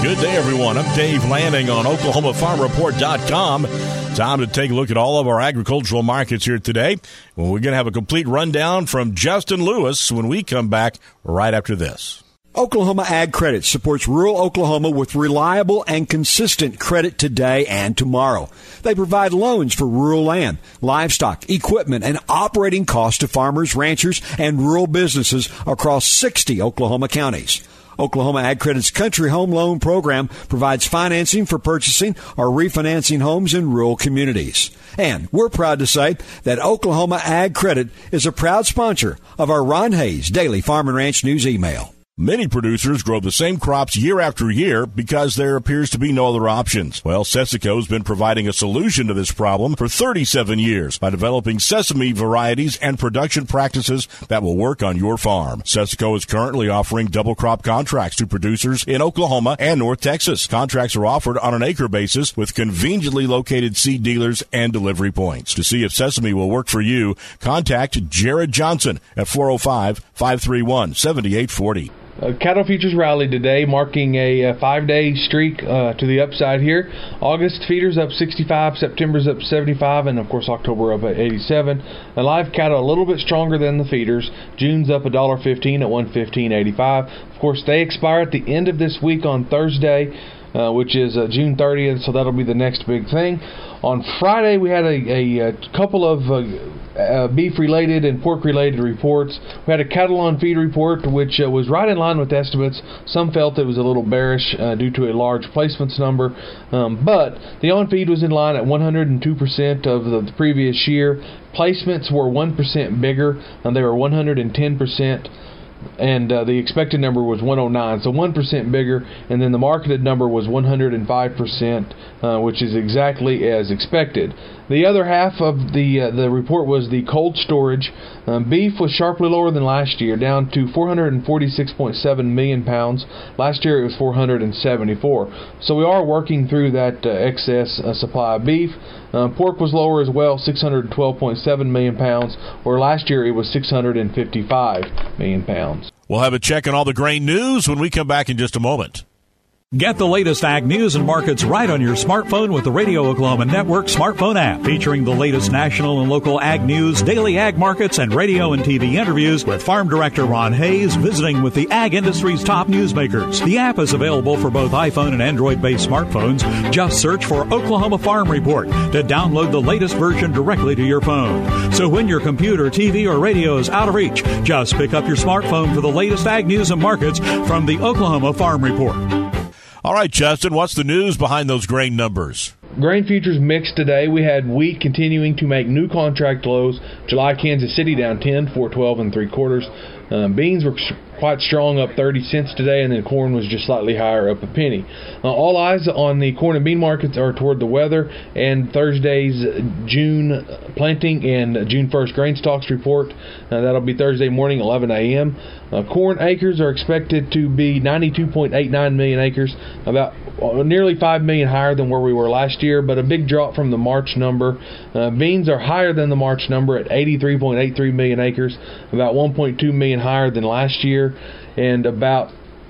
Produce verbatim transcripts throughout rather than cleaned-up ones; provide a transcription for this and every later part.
Good day, everyone. I'm Dave Lanning on Oklahoma Farm Report dot com. Time to take a look at all of our agricultural markets here today. Well, we're going to have a complete rundown from Justin Lewis when we come back right after this. Oklahoma Ag Credit supports rural Oklahoma with reliable and consistent credit today and tomorrow. They provide loans for rural land, livestock, equipment, and operating costs to farmers, ranchers, and rural businesses across sixty Oklahoma counties. Oklahoma Ag Credit's Country Home Loan Program provides financing for purchasing or refinancing homes in rural communities. And we're proud to say that Oklahoma Ag Credit is a proud sponsor of our Ron Hayes Daily Farm and Ranch News email. Many producers grow the same crops year after year because there appears to be no other options. Well, Sessico has been providing a solution to this problem for thirty-seven years by developing sesame varieties and production practices that will work on your farm. Sessico is currently offering double crop contracts to producers in Oklahoma and North Texas. Contracts are offered on an acre basis with conveniently located seed dealers and delivery points. To see if sesame will work for you, contact Jared Johnson at four oh five, five three one, seven eight four oh. Uh, cattle futures rallied today, marking a, a five-day streak uh, to the upside here. August feeders up sixty-five, September's up seventy-five, and of course October up at eighty-seven. The live cattle a little bit stronger than the feeders. June's up one dollar fifteen at one fifteen eighty-five. Of course, they expire at the end of this week on Thursday, uh, which is uh, June thirtieth, so that'll be the next big thing. On Friday, we had a, a, a couple of uh, uh, beef-related and pork-related reports. We had a cattle on feed report, which uh, was right in line with estimates. Some felt it was a little bearish uh, due to a large placements number, um, but the on-feed was in line at one hundred two percent of the, the previous year. Placements were one percent bigger, and they were one hundred ten percent. And uh, the expected number was one oh nine, so one percent bigger, and then the marketed number was one hundred five percent, uh, which is exactly as expected. The other half of the uh, the report was the cold storage. Um, beef was sharply lower than last year, down to four hundred forty-six point seven million pounds. Last year it was four hundred seventy-four. So we are working through that uh, excess uh, supply of beef. Uh, pork was lower as well, six hundred twelve point seven million pounds, or last year it was six hundred fifty-five million pounds. We'll have a check on all the grain news when we come back in just a moment. Get the latest ag news and markets right on your smartphone with the Radio Oklahoma Network smartphone app, featuring the latest national and local ag news, daily ag markets, and radio and T V interviews with Farm Director Ron Hayes visiting with the ag industry's top newsmakers. The app is available for both iPhone and Android-based smartphones. Just search for Oklahoma Farm Report to download the latest version directly to your phone. So when your computer, T V, or radio is out of reach, just pick up your smartphone for the latest ag news and markets from the Oklahoma Farm Report. All right, Justin, what's the news behind those grain numbers? Grain futures mixed today. We had wheat continuing to make new contract lows. July Kansas City down ten, four twelve and three quarters. Um, beans were quite strong, up thirty cents today, and then corn was just slightly higher, up a penny. Uh, all eyes on the corn and bean markets are toward the weather and Thursday's June planting and June first grain stocks report. Uh, that'll be Thursday morning, eleven a.m. Uh, corn acres are expected to be ninety-two point eight nine million acres, about uh, nearly five million higher than where we were last year, but a big drop from the March number. Uh, beans are higher than the March number at eighty-three point eight three million acres, about one point two million higher than last year, and about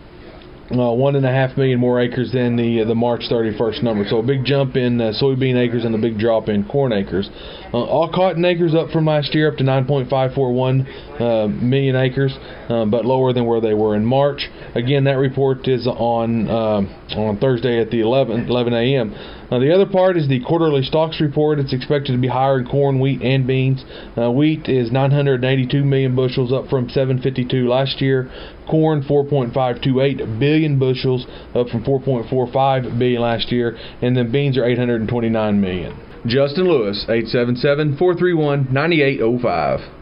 uh, one and a half million more acres than the uh, the March thirty-first number. So a big jump in uh, soybean acres and a big drop in corn acres. Uh, all cotton acres up from last year, up to nine point five four one uh, million acres, uh, but lower than where they were in March. Again, that report is on uh, on Thursday at the eleven a.m. Uh, the other part is the quarterly stocks report. It's expected to be higher in corn, wheat, and beans. Uh, wheat is nine hundred eighty-two million bushels, up from seven hundred fifty-two last year. Corn, four point five two eight billion bushels, up from four point four five billion last year. And then beans are eight hundred twenty-nine million. Justin Lewis, eight seven seven, four three one, nine eight zero five.